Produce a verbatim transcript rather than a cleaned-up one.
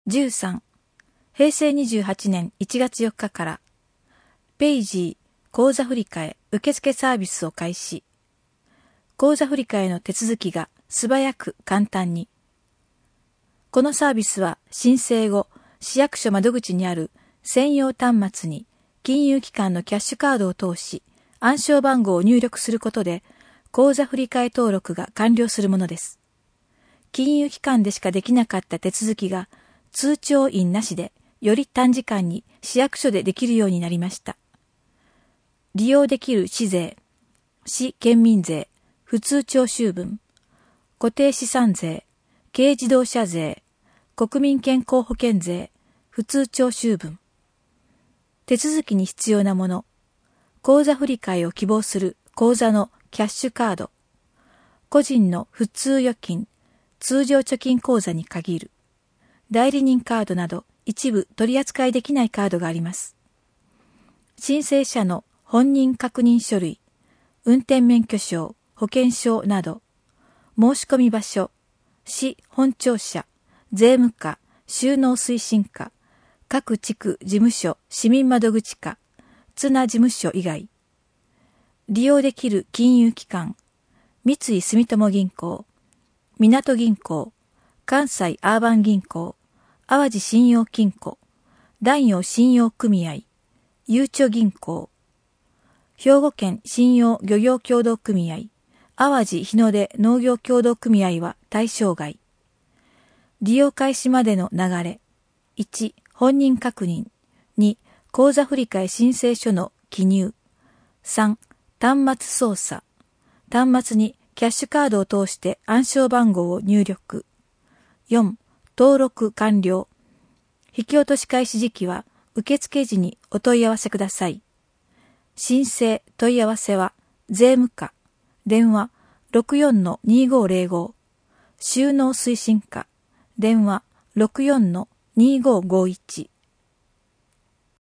じゅうさん、へいせいにじゅうはちねんいちがつよっかから、ペイジー口座振替受付サービスを開始。口座振替の手続きが素早く簡単に。このサービスは申請後、市役所窓口にある専用端末に金融機関のキャッシュカードを通し、暗証番号を入力することで、口座振替登録が完了するものです。金融機関でしかできなかった手続きが、通帳印なしで、より短時間に市役所でできるようになりました。利用できる市税、市県民税、普通徴収分、固定資産税、軽自動車税、国民健康保険税、普通徴収分。手続きに必要なもの、口座振替を希望する口座のキャッシュカード、個人の普通預金、通常貯金口座に限る、代理人カードなど一部取り扱いできないカードがあります。申請者の本人確認書類、運転免許証、保険証など、申し込み場所、市本庁舎、税務課、収納推進課、各地区事務所、市民窓口課、綱事務所以外。利用できる金融機関、三井住友銀行、港銀行、関西アーバン銀行、淡路信用金庫、南陽信用組合、ゆうちょ銀行、兵庫県信用漁業協同組合、淡路日の出農業協同組合は対象外。利用開始までの流れ。いち、本人確認。に、口座振替申請書の記入。さん、端末操作。端末にキャッシュカードを通して暗証番号を入力。よん、登録完了。引き落とし開始時期は受付時にお問い合わせください。申請問い合わせは税務課、電話 ろくよんのにごぜろご、収納推進課、電話 ろくよんのにごごいち。